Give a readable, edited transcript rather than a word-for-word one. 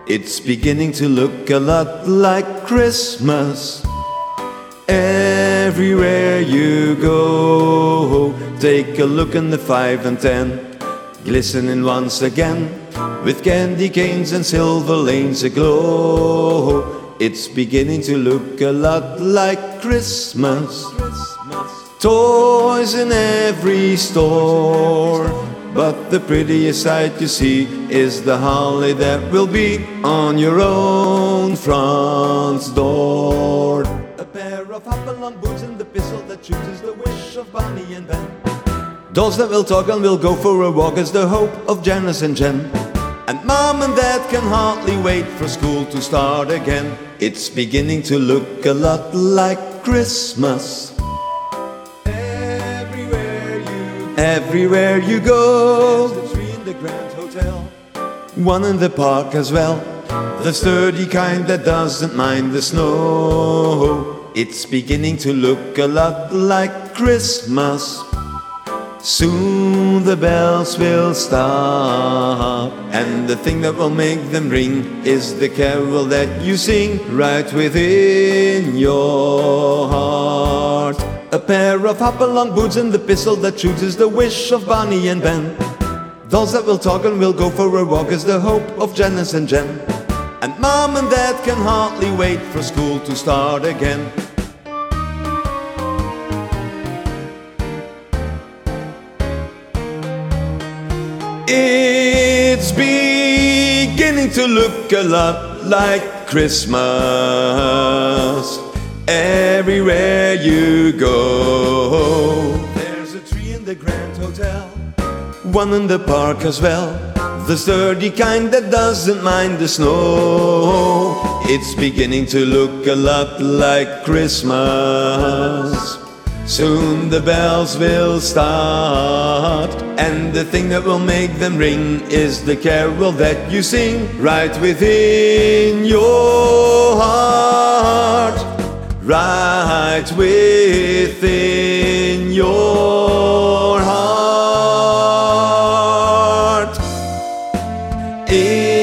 It's beginning to look a lot like Christmas. Everywhere you go, take a look in the 5 and 10, glistening once again, with candy canes and silver lanes aglow. It's beginning to look a lot like Christmas. Toys in every store, but the prettiest sight you see is the holly that will be on your own front door. A pair of hop-along boots and the pistol that shoots is the wish of Bonnie and Ben. Dolls that will talk and will go for a walk is the hope of Janice and Jen. And Mom and Dad can hardly wait for school to start again. It's beginning to look a lot like Christmas. Everywhere you go, there's a tree in the Grand Hotel, one in the park as well, the sturdy kind that doesn't mind the snow. It's beginning to look a lot like Christmas. Soon the bells will stop, and the thing that will make them ring is the carol that you sing right within your heart. A pair of hop-along boots and the pistol that shoots is the wish of Bonnie and Ben. Dolls that will talk and will go for a walk is the hope of Janice and Jen. And Mom and Dad can hardly wait for school to start again. It's beginning to look a lot like Christmas. Everywhere you go, there's a tree in the Grand Hotel, one in the park as well, the sturdy kind that doesn't mind the snow. It's beginning to look a lot like Christmas. Soon the bells will start, and the thing that will make them ring is the carol that you sing right within your heart. Right within your heart.